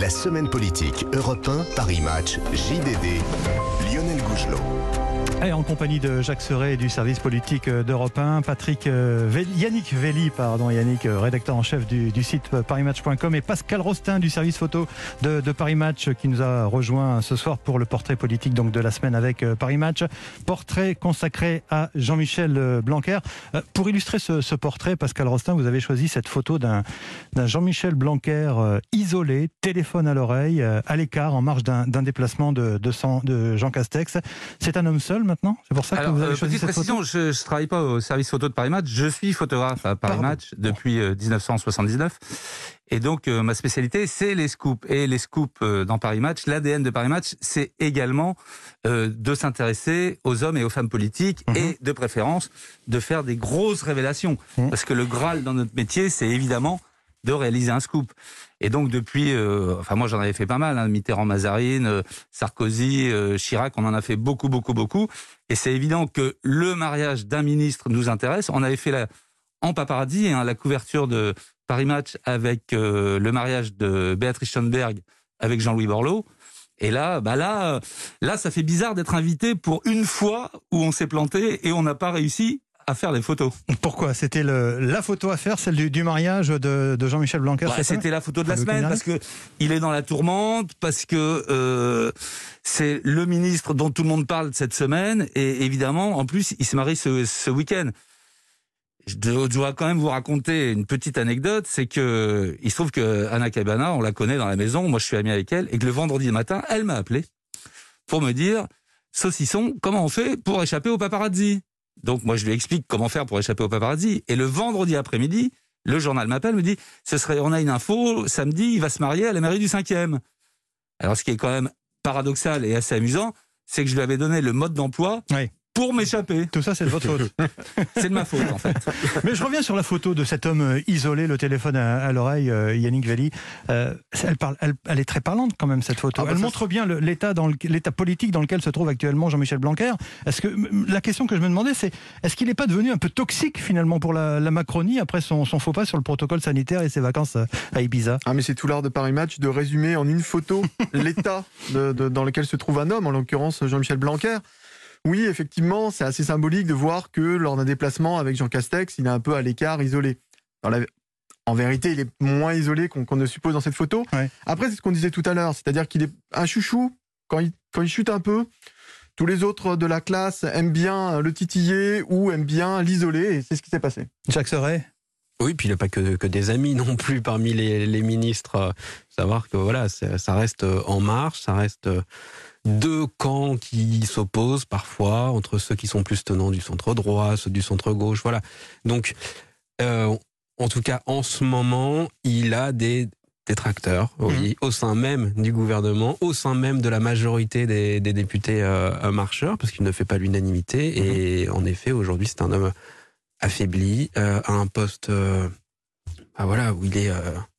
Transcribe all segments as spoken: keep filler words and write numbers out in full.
La semaine politique Europe un, Paris Match, J D D, Lionel Gougelot. Et en compagnie de Jacques Serret du service politique d'Europe un, Patrick euh, Véli, Yannick Véli, pardon, Yannick, euh, rédacteur en chef du, du site paris match point com, et Pascal Rostin du service photo de, de Paris Match qui nous a rejoint ce soir pour le portrait politique donc de la semaine avec euh, Paris Match. Portrait consacré à Jean-Michel Blanquer. Euh, pour illustrer ce, ce portrait, Pascal Rostin, vous avez choisi cette photo d'un, d'un Jean-Michel Blanquer euh, isolé, téléphone à l'oreille, euh, à l'écart, en marge d'un, d'un déplacement de, de, San, de Jean Castex. C'est un homme seul maintenant ? C'est pour ça que Alors, vous avez euh, choisi petite cette précision, photo ? je ne travaille pas au service photo de Paris Match, je suis photographe à Paris Pardon. Match depuis euh, dix-neuf cent soixante-dix-neuf. Et donc, euh, ma spécialité, c'est les scoops. Et les scoops euh, dans Paris Match, l'A D N de Paris Match, c'est également euh, de s'intéresser aux hommes et aux femmes politiques mmh. et de préférence de faire des grosses révélations. Mmh. Parce que le Graal dans notre métier, c'est évidemment de réaliser un scoop. Et donc depuis, euh, enfin moi j'en avais fait pas mal, hein, Mitterrand, Mazarine, euh, Sarkozy, euh, Chirac, on en a fait beaucoup, beaucoup, beaucoup. Et c'est évident que le mariage d'un ministre nous intéresse. On avait fait la, en paparazzi hein, la couverture de Paris Match avec euh, le mariage de Béatrice Schoenberg avec Jean-Louis Borloo. Et là, bah là, là, ça fait bizarre d'être invité pour une fois où on s'est planté et on n'a pas réussi à faire les photos. Pourquoi ? C'était le, la photo à faire, celle du, du mariage de, de Jean-Michel Blanquer. Bah, c'était la photo de la semaine parce que il est dans la tourmente, parce que euh, c'est le ministre dont tout le monde parle cette semaine et évidemment, en plus, il se marie ce, ce week-end. Je dois quand même vous raconter une petite anecdote, c'est que il se trouve que Anna Cabana, on la connaît dans la maison, moi je suis ami avec elle, et que le vendredi matin, elle m'a appelé pour me dire « Saucisson, comment on fait pour échapper au paparazzi ?» Donc moi je lui explique comment faire pour échapper au paparazzi. Et le vendredi après-midi, le journal m'appelle, me dit ce serait, on a une info, samedi il va se marier à la mairie du cinquième. Alors ce qui est quand même paradoxal et assez amusant, c'est que je lui avais donné le mode d'emploi oui. pour m'échapper. Tout ça c'est de votre faute. C'est de ma faute en fait. Mais je reviens sur la photo de cet homme isolé, le téléphone à, à l'oreille, euh, Yannick Véli. Euh, elle, parle, elle, elle est très parlante quand même cette photo. Ah bah elle montre c'est... bien le, l'état, dans le, l'état politique dans lequel se trouve actuellement Jean-Michel Blanquer. Est-ce que, la question que je me demandais c'est, est-ce qu'il n'est pas devenu un peu toxique finalement pour la, la Macronie après son, son faux pas sur le protocole sanitaire et ses vacances à Ibiza ? Ah mais c'est tout l'art de Paris Match de résumer en une photo l'état de, de, dans lequel se trouve un homme, en l'occurrence Jean-Michel Blanquer. Oui, effectivement, c'est assez symbolique de voir que lors d'un déplacement avec Jean Castex, il est un peu à l'écart, isolé. La... En vérité, il est moins isolé qu'on, qu'on ne suppose dans cette photo. Ouais. Après, c'est ce qu'on disait tout à l'heure, c'est-à-dire qu'il est un chouchou, quand il, quand il chute un peu, tous les autres de la classe aiment bien le titiller ou aiment bien l'isoler, et c'est ce qui s'est passé. Jacques Serret ? Oui, puis il n'y a pas que, que des amis non plus parmi les, les ministres. Savoir que voilà, ça reste en marche, ça reste... deux camps qui s'opposent parfois entre ceux qui sont plus tenants du centre droit, ceux du centre gauche, voilà. Donc, euh, en tout cas, en ce moment, il a des détracteurs, oui, mmh. au sein même du gouvernement, au sein même de la majorité des, des députés euh, marcheurs, parce qu'il ne fait pas l'unanimité. Mmh. Et en effet, aujourd'hui, c'est un homme affaibli, euh, à un poste, euh, bah voilà, où il est, euh,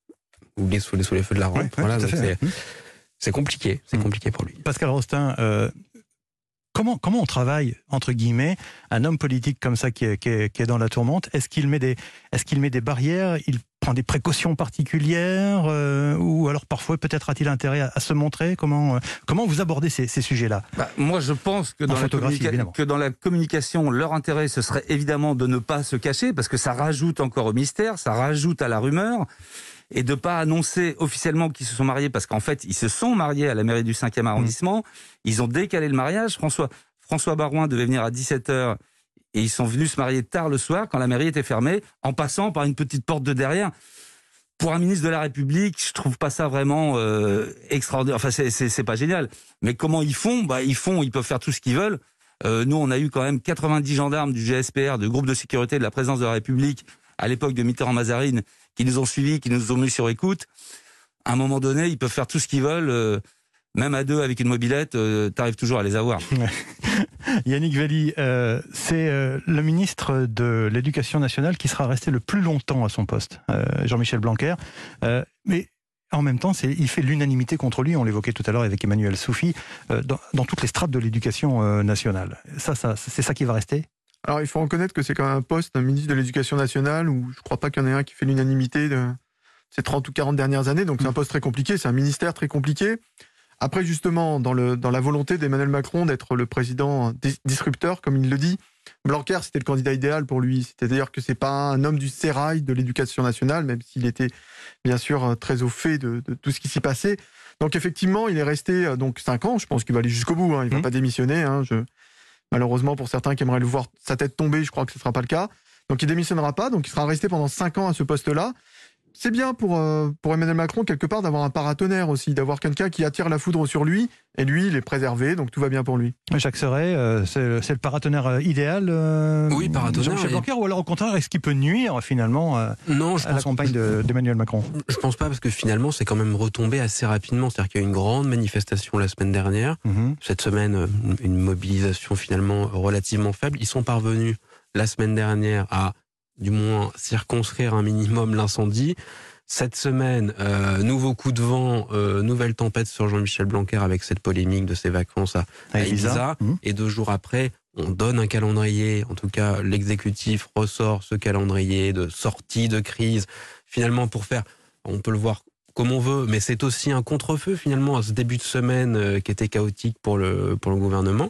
où il est sous les, sous les feux de la rampe. Ouais, voilà, donc c'est, mmh. C'est compliqué, c'est compliqué pour lui. Pascal Rostin, euh, comment, comment on travaille, entre guillemets, un homme politique comme ça qui est, qui est, qui est dans la tourmente ? Est-ce qu'il met des, est-ce qu'il met des barrières ? Il prend des précautions particulières euh, ou alors parfois peut-être a-t-il intérêt à, à se montrer ? Comment, euh, comment vous abordez ces, ces sujets-là ? bah, Moi je pense que dans, la communica- que dans la communication, leur intérêt ce serait évidemment de ne pas se cacher parce que ça rajoute encore au mystère, ça rajoute à la rumeur. Et de ne pas annoncer officiellement qu'ils se sont mariés, parce qu'en fait, ils se sont mariés à la mairie du cinquième arrondissement, mmh. ils ont décalé le mariage, François, François Baroin devait venir à dix-sept heures, et ils sont venus se marier tard le soir, quand la mairie était fermée, en passant par une petite porte de derrière. Pour un ministre de la République, je trouve pas ça vraiment euh, extraordinaire, enfin c'est, c'est, c'est pas génial. Mais comment ils font ? Bah ils font, ils peuvent faire tout ce qu'ils veulent. Euh, nous, on a eu quand même quatre-vingt-dix gendarmes du G S P R, de groupe de sécurité de la présidence de la République, à l'époque de Mitterrand-Mazarine, qui nous ont suivis, qui nous ont mis sur écoute. À un moment donné, ils peuvent faire tout ce qu'ils veulent, euh, même à deux avec une mobilette, euh, t'arrives toujours à les avoir. Yannick Véli, euh, c'est euh, le ministre de l'Éducation nationale qui sera resté le plus longtemps à son poste, euh, Jean-Michel Blanquer. Euh, mais en même temps, c'est, il fait l'unanimité contre lui, on l'évoquait tout à l'heure avec Emmanuel Soufi, euh, dans, dans toutes les strates de l'éducation euh, nationale. Ça, ça, c'est ça qui va rester ? Alors, il faut reconnaître que c'est quand même un poste, un ministre de l'Éducation nationale, où je ne crois pas qu'il y en ait un qui fait l'unanimité de, ces trente ou quarante dernières années, donc c'est un poste très compliqué, c'est un ministère très compliqué. Après, justement, dans, le, dans la volonté d'Emmanuel Macron d'être le président disrupteur, comme il le dit, Blanquer, c'était le candidat idéal pour lui. C'est-à-dire que c'est pas un homme du sérail de l'éducation nationale, même s'il était bien sûr très au fait de, de tout ce qui s'y passait. Donc effectivement, il est resté donc cinq ans. Je pense qu'il va aller jusqu'au bout. Hein. Il ne va mmh. pas démissionner. Hein. Je... Malheureusement, pour certains qui aimeraient le voir sa tête tomber, je crois que ce ne sera pas le cas. Donc il ne démissionnera pas. Donc il sera resté pendant cinq ans à ce poste-là. C'est bien pour, euh, pour Emmanuel Macron, quelque part, d'avoir un paratonnerre aussi, d'avoir quelqu'un qui attire la foudre sur lui, et lui, il est préservé, donc tout va bien pour lui. Jacques Serret, euh, c'est, c'est le paratonnerre idéal euh, Oui, paratonnerre. Jean-Michel Blanquer, ou alors au contraire, est-ce qu'il peut nuire finalement euh, non, je à la campagne de, d'Emmanuel Macron? Je pense pas, parce que finalement, c'est quand même retombé assez rapidement. C'est-à-dire qu'il y a eu une grande manifestation la semaine dernière. Mm-hmm. Cette semaine, une mobilisation finalement relativement faible. Ils sont parvenus la semaine dernière à du moins circonscrire un minimum l'incendie. Cette semaine, euh, nouveau coup de vent, euh, nouvelle tempête sur Jean-Michel Blanquer avec cette polémique de ses vacances à, à Ibiza. Mmh. Et deux jours après, on donne un calendrier. En tout cas, l'exécutif ressort ce calendrier de sortie de crise. Finalement, pour faire, on peut le voir comme on veut, mais c'est aussi un contre-feu finalement à ce début de semaine euh, qui était chaotique pour le, pour le gouvernement.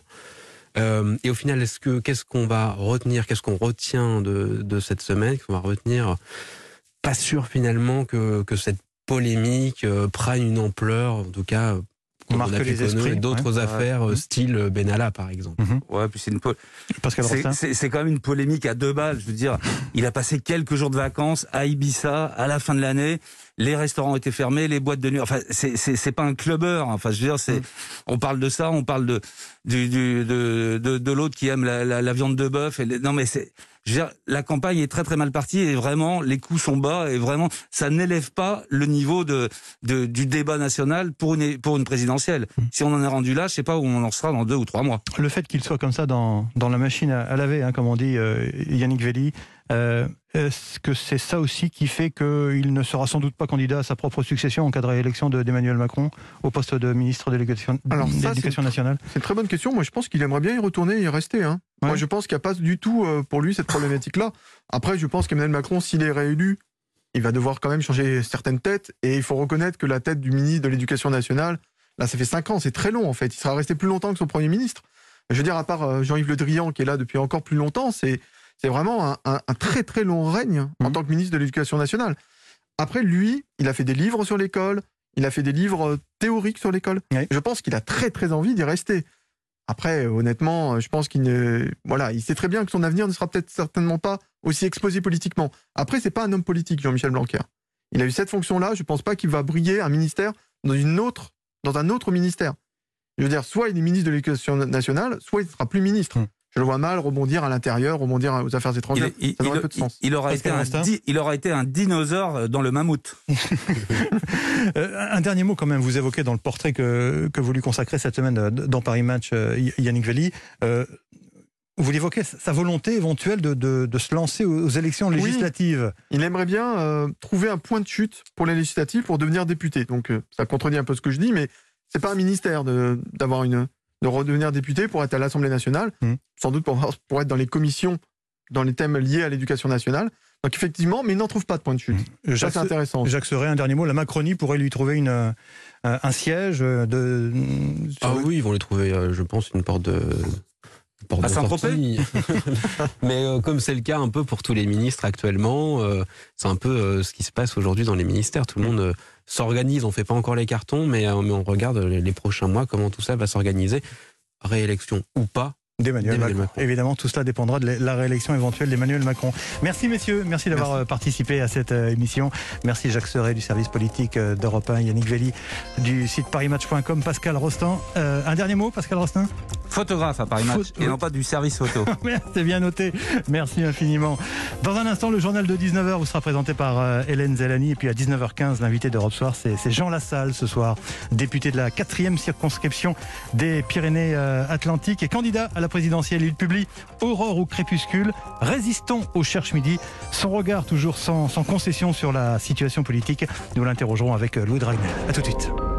Euh, et au final, est-ce que, qu'est-ce qu'on va retenir, qu'est-ce qu'on retient de, de cette semaine, qu'est-ce qu'on va retenir? Pas sûr finalement que, que cette polémique euh, prenne une ampleur, en tout cas, comme on a pu connaître d'autres ouais. affaires, ouais. style Benalla par exemple. Mm-hmm. Ouais, puis c'est une po- c'est, c'est, c'est quand même une polémique à deux balles. Je veux dire, il a passé quelques jours de vacances à Ibiza à la fin de l'année. Les restaurants étaient fermés, les boîtes de nuit. Enfin, c'est c'est c'est pas un clubbeur. Enfin, je veux dire, c'est. On parle de ça, on parle de du, du de de, de l'autre qui aime la, la, la viande de bœuf. Et les... Non, mais c'est. Je veux dire, la campagne est très très mal partie et vraiment les coûts sont bas et vraiment ça n'élève pas le niveau de, de du débat national pour une pour une présidentielle. Si on en est rendu là, je sais pas où on en sera dans deux ou trois mois. Le fait qu'il soit comme ça dans dans la machine à, à laver, hein, comme on dit, euh, Yannick Velli. Euh, est-ce que c'est ça aussi qui fait qu'il ne sera sans doute pas candidat à sa propre succession en cas de réélection de, d'Emmanuel Macron au poste de ministre de l'éducation, Alors ça, de l'éducation c'est, nationale? C'est une très bonne question. Moi, je pense qu'il aimerait bien y retourner et y rester. Hein. Ouais. Moi, je pense qu'il n'y a pas du tout euh, pour lui cette problématique-là. Après, je pense qu'Emmanuel Macron, s'il est réélu, il va devoir quand même changer certaines têtes. Et il faut reconnaître que la tête du ministre de l'Éducation nationale, là, ça fait cinq ans, c'est très long en fait. Il sera resté plus longtemps que son Premier ministre. Je veux dire, à part euh, Jean-Yves Le Drian, qui est là depuis encore plus longtemps, c'est... C'est vraiment un, un, un très très long règne mmh. en tant que ministre de l'Éducation nationale. Après, lui, il a fait des livres sur l'école, il a fait des livres théoriques sur l'école. Oui. Je pense qu'il a très très envie d'y rester. Après, honnêtement, je pense qu'il ne, voilà, il sait très bien que son avenir ne sera peut-être certainement pas aussi exposé politiquement. Après, c'est pas un homme politique, Jean-Michel Blanquer. Il a eu cette fonction-là. Je pense pas qu'il va briller un ministère dans une autre, dans un autre ministère. Je veux dire, soit il est ministre de l'Éducation nationale, soit il ne sera plus ministre. Mmh. Je le vois mal rebondir à l'intérieur, rebondir aux affaires étrangères. Il, il, ça il, peu de sens. Il, il, aura été un di, il aura été un dinosaure dans le mammouth. euh, un dernier mot quand même, vous évoquez dans le portrait que, que vous lui consacrez cette semaine dans Paris Match, euh, Yannick Velli, euh, vous l'évoquez, sa volonté éventuelle de, de, de se lancer aux élections législatives. Oui, il aimerait bien euh, trouver un point de chute pour les législatives pour devenir député. Donc euh, ça contredit un peu ce que je dis, mais c'est pas un ministère de, d'avoir une... de redevenir député pour être à l'Assemblée nationale, mmh. sans doute pour, pour être dans les commissions, dans les thèmes liés à l'éducation nationale. Donc effectivement, mais il n'en trouve pas de point de chute. Mmh. Ça, c'est intéressant. Jacques Serret, un dernier mot, la Macronie pourrait lui trouver une, euh, un siège de... Ah oui, ils vont lui trouver, euh, je pense, une porte de... À Saint-Tropez. Mais euh, comme c'est le cas un peu pour tous les ministres actuellement, euh, c'est un peu euh, ce qui se passe aujourd'hui dans les ministères. Tout le monde euh, s'organise, on ne fait pas encore les cartons, mais, euh, mais on regarde les, les prochains mois comment tout ça va s'organiser. Réélection ou pas d'Emmanuel Macron. Macron. Évidemment, tout cela dépendra de la réélection éventuelle d'Emmanuel Macron. Merci messieurs, merci d'avoir merci. participé à cette émission. Merci Jacques Serret du service politique d'Europe un, Yannick Velli du site paris match point com, Pascal Rostin. Euh, un dernier mot, Pascal Rostin ? Photographe à Paris Match Faut... et non pas du service photo. C'est bien noté, merci infiniment. Dans un instant, le journal de dix-neuf heures vous sera présenté par euh, Hélène Zellani, et puis à dix-neuf heures quinze, l'invité d'Europe Soir, c'est, c'est Jean Lassalle ce soir, député de la quatrième circonscription des Pyrénées-Atlantiques et candidat à la présidentielle. Il publie Aurore ou crépuscule, résistons au Cherche-Midi. Son regard toujours sans, sans concession sur la situation politique. Nous l'interrogerons avec Louis Dragnel. À tout de suite.